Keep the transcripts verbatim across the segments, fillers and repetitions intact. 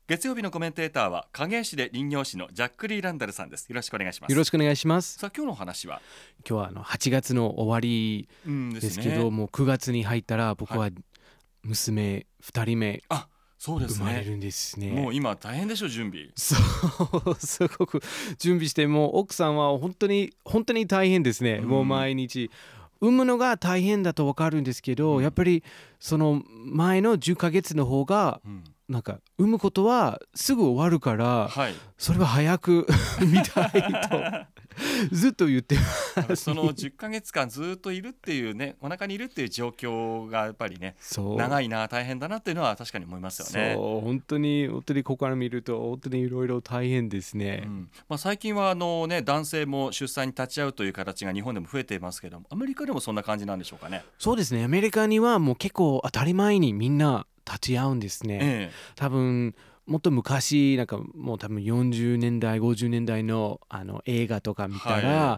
月曜日のコメンテーターは影絵師で人形師のジャック・リー・ランダルさんです。よろしくお願いします。 よろしくお願いします。 さあ今日のお話は今日はあのはちがつの終わりですけど、うん、もうくがつに入ったら僕は娘ふたりめ、 あ、そうですね、 生まれるんですね。 もう今大変でしょ準備。 そうすごく準備して、もう奥さんは本当に本当に大変ですね、うん、もう毎日産むのが大変だと分かるんですけど、うん、やっぱりその前のじゅっかげつの方が、うん、なんか産むことはすぐ終わるから、はい、それは早く見たいとずっと言ってます。 そのじゅっかげつかんずっといるっていうね、お腹にいるっていう状況がやっぱりね、長いな、大変だなっていうのは確かに思いますよね。 そう、本当に本当にここから見ると本当にいろいろ大変ですね、 うんまあ、最近はあの、ね、男性も出産に立ち会うという形が日本でも増えていますけども、アメリカでもそんな感じなんでしょうかね。 そうですね、アメリカにはもう結構当たり前にみんな立ち会うんですね、ええ、多分もっと昔なんかもう多分よんじゅうねんだいごじゅうねんだい の, あの映画とか見たら、はい、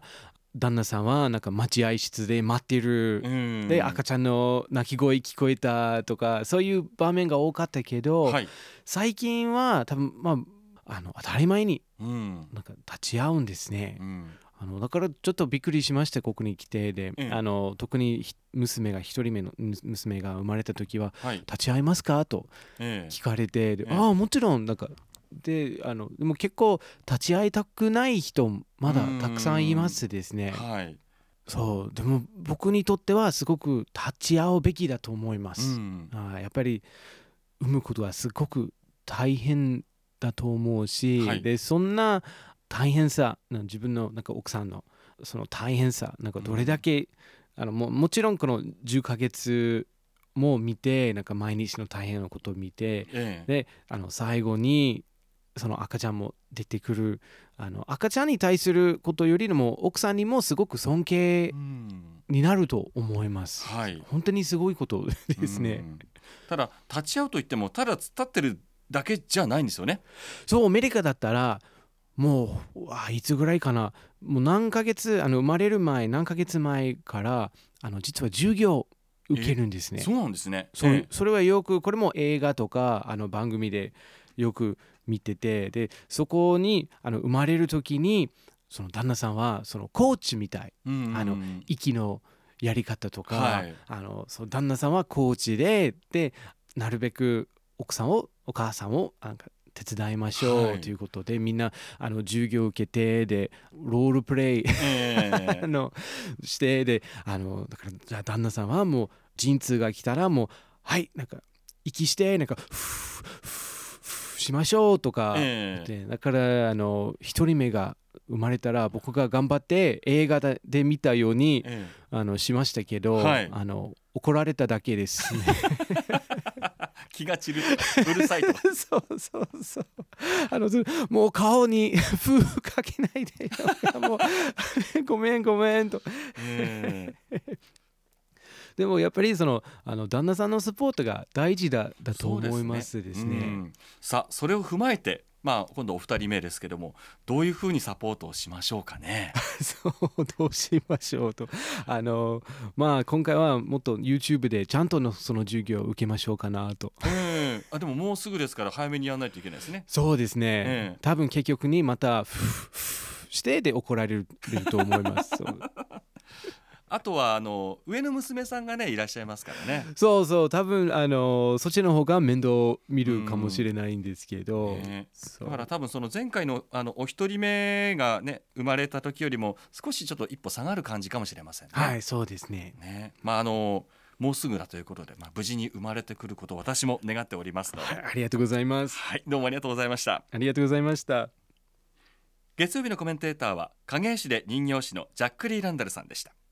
旦那さんはなんか待合室で待ってる、うん、で赤ちゃんの泣き声聞こえたとかそういう場面が多かったけど、はい、最近は多分、まあ、あの当たり前になんか立ち会うんですね、うん、あのだからちょっとびっくりしました。ここに来てで、うん、あの特に娘が一人目の娘が生まれた時は、はい、立ち会いますかと聞かれて、でええ、ああもちろんなんかであのでも結構立ち会いたくない人まだたくさんいますですね、はい、そうでも僕にとってはすごく立ち会うべきだと思います、うん、あやっぱり産むことはすごく大変だと思うし、はい、でそんな大変さ、自分のなんか奥さんのその大変さ、なんかどれだけ、うん、あの も, もちろんこのじゅっかげつも見て、なんか毎日の大変なことを見て、ええ、であの最後にその赤ちゃんも出てくる、あの赤ちゃんに対することよりも奥さんにもすごく尊敬になると思います、うんはい、本当にすごいことですね、うん、 ただ立ち会うといってもただ突っ立ってるだけじゃないんですよね。 そう、アメリカだったらもうあいつぐらいかな、もう何ヶ月あの生まれる前何ヶ月前からあの実は授業受けるんですね。 そうなんですね。 そ, それはよくこれも映画とかあの番組でよく見てて、でそこにあの生まれる時にその旦那さんはそのコーチみたい、うんうんうん、あの息のやり方とか、はい、あのその旦那さんはコーチででなるべく奥さんをお母さんをなんか手伝いましょうということで、はい、みんなあの授業を受けてでロールプレイ、えー、あのしてであのだからじゃあ旦那さんはもう陣痛が来たらもうはいなんか息してなんかフーフーしましょうとか、えー、でだからあの一人目が生まれたら僕が頑張って映画で見たように、えー、あのしましたけど、はい、あの怒られただけですね気が散るとかうるさいとかそうそうそう、あのもう顔に風かけないでよもうごめんごめんと、えー、でもやっぱりそのあの旦那さんのサポートが大事だだと思いますですね。うん、 さあそれを踏まえてまあ、今度お二人目ですけどもどういうふうにサポートをしましょうかねそうどうしましょうとあの、まあ、今回はもっと YouTube でちゃんとのその授業を受けましょうかなと、 えー、あでももうすぐですから早めにやらないといけないですね。 そうですね、えー、多分結局にまたフッフッしてで怒られると思いますあとはあの上の娘さんがねいらっしゃいますからね。 そうそう多分あのそっちの方が面倒見るかもしれないんですけど、 ね、だから多分その前回 の, あのお一人目がね生まれた時よりも少しちょっと一歩下がる感じかもしれませんね。 はいそうですね。 ねまああのもうすぐだということで、まあ、無事に生まれてくることを私も願っておりますので、 はい、ありがとうございます、 はい、どうもありがとうございました。 ありがとうございました。 月曜日のコメンテーターは影絵師で人形師のジャック・リー・ランダルさんでした。